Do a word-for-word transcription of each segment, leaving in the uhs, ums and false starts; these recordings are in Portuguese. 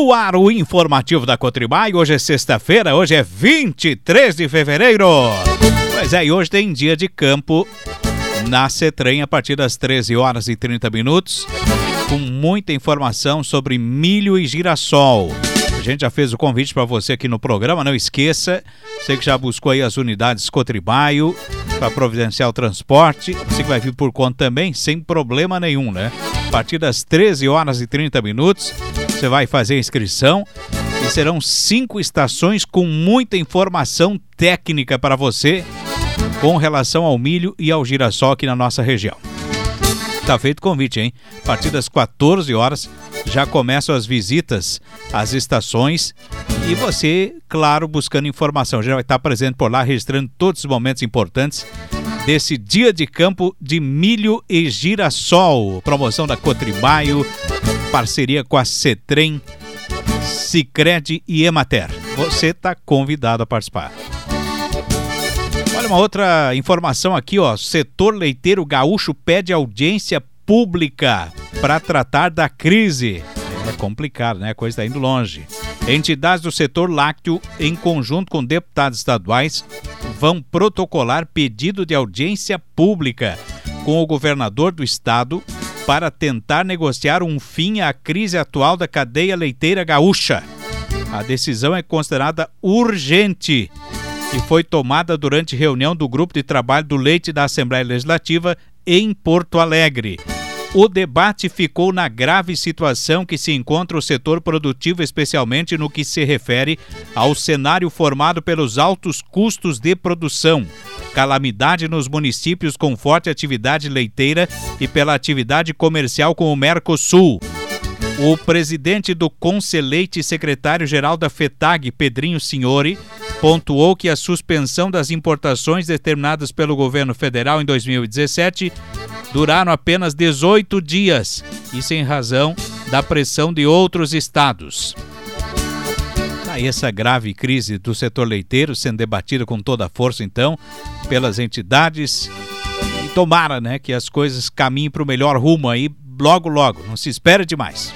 No ar, o informativo da Cotribai. Hoje é sexta-feira, hoje é vinte e três de fevereiro. Pois é, e hoje tem dia de campo na CETRAN a partir das treze horas e trinta minutos, com muita informação sobre milho e girassol. A gente já fez o convite para você aqui no programa, não esqueça, você que já buscou aí as unidades Cotribaio para providenciar o transporte, você que vai vir por conta também, sem problema nenhum, né? A partir das treze horas e trinta minutos, você vai fazer a inscrição e serão cinco estações com muita informação técnica para você com relação ao milho e ao girassol aqui na nossa região. Tá feito o convite, hein? A partir das quatorze horas já começam as visitas às estações e você, claro, buscando informação. Já vai estar presente por lá, registrando todos os momentos importantes desse dia de campo de milho e girassol. Promoção da Cotribaio, parceria com a CETRAN, Sicredi e Emater. Você está convidado a participar. Olha uma outra informação aqui, ó. Setor leiteiro gaúcho pede audiência pública para tratar da crise. É complicado, né? A coisa está indo longe. Entidades do setor lácteo, em conjunto com deputados estaduais, vão protocolar pedido de audiência pública com o governador do estado para tentar negociar um fim à crise atual da cadeia leiteira gaúcha. A decisão é considerada urgente e foi tomada durante reunião do Grupo de Trabalho do Leite da Assembleia Legislativa em Porto Alegre. O debate ficou na grave situação que se encontra o setor produtivo, especialmente no que se refere ao cenário formado pelos altos custos de produção, calamidade nos municípios com forte atividade leiteira e pela atividade comercial com o Mercosul. O presidente do Conceleite e secretário-geral da FETAG, Pedrinho Signori, pontuou que a suspensão das importações determinadas pelo governo federal em dois mil e dezessete duraram apenas dezoito dias, isso em razão da pressão de outros estados. Aí essa grave crise do setor leiteiro sendo debatida com toda a força, então, pelas entidades. E tomara, né, que as coisas caminhem para o melhor rumo aí logo, logo. Não se espera demais.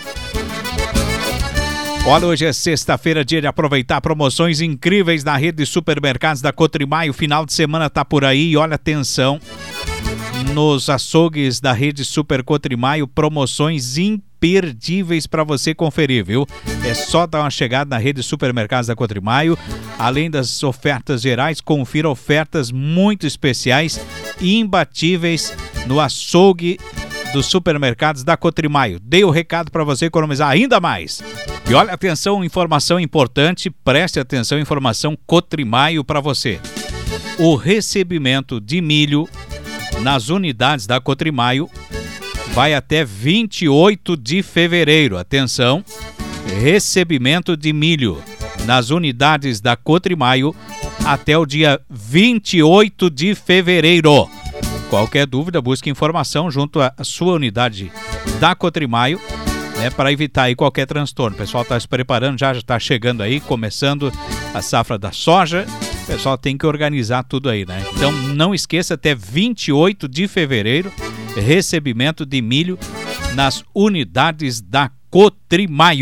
Olha, hoje é sexta-feira, dia de aproveitar promoções incríveis na rede de supermercados da Cotribai. O final de semana tá por aí e olha, atenção, nos açougues da rede Super Cotribai, promoções imperdíveis para você conferir, viu? É só dar uma chegada na rede de supermercados da Cotribai. Além das ofertas gerais, confira ofertas muito especiais e imbatíveis no açougue dos supermercados da Cotribai. Dei o recado para você economizar ainda mais. E olha, atenção, informação importante, preste atenção, informação Cotribai para você. O recebimento de milho nas unidades da Cotribai vai até vinte e oito de fevereiro. Atenção, recebimento de milho nas unidades da Cotribai até o dia vinte e oito de fevereiro. Qualquer dúvida, busque informação junto à sua unidade da Cotribai, né, para evitar aí qualquer transtorno. O pessoal está se preparando, já está chegando aí, começando a safra da soja. O pessoal tem que organizar tudo aí, né? Então não esqueça, até vinte e oito de fevereiro, recebimento de milho nas unidades da Cotribai.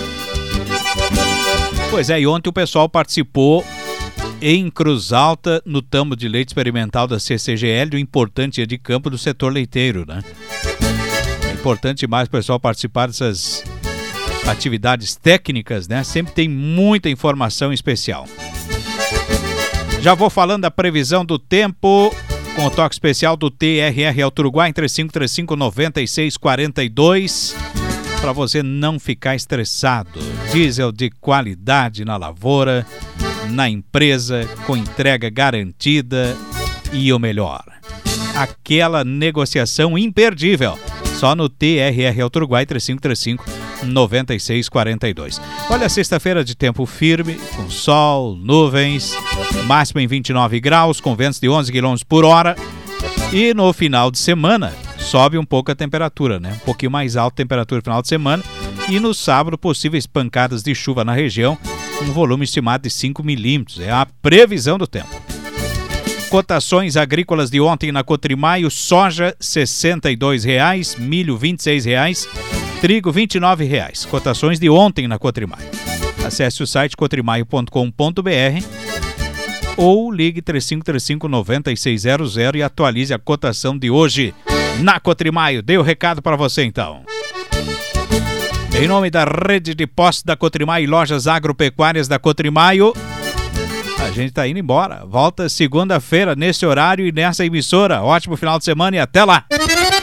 Pois é, e ontem o pessoal participou em Cruz Alta, no tambo de leite experimental da C C G L, o importante dia de campo do setor leiteiro, né? É importante demais o pessoal participar dessas atividades técnicas, né? Sempre tem muita informação especial. Já vou falando da previsão do tempo, com o toque especial do T R R Alto Uruguai, três cinco três cinco, nove seis quatro dois, para você não ficar estressado. Diesel de qualidade na lavoura, na empresa, com entrega garantida e o melhor, aquela negociação imperdível, só no T R R Alto Uruguai, três cinco três cinco, nove seis quatro dois. Olha, sexta-feira de tempo firme, com sol, nuvens, máxima em vinte e nove graus, com ventos de onze quilômetros por hora, e no final de semana sobe um pouco a temperatura, né? Um pouquinho mais alta a temperatura no final de semana, e no sábado possíveis pancadas de chuva na região, um volume estimado de cinco milímetros. É a previsão do tempo. Cotações agrícolas de ontem na Cotribai: soja sessenta e dois reais, milho vinte e seis reais, Trigo vinte e nove reais. Cotações de ontem na Cotrimaio. Acesse o site cotrimaio ponto com ponto b r ou ligue três cinco três cinco, nove seis zero zero e atualize a cotação de hoje na Cotrimaio. Dei o recado para você então. Em nome da rede de postos da Cotrimaio e lojas agropecuárias da Cotrimaio, a gente tá indo embora. Volta segunda-feira nesse horário e nessa emissora. Ótimo final de semana e até lá!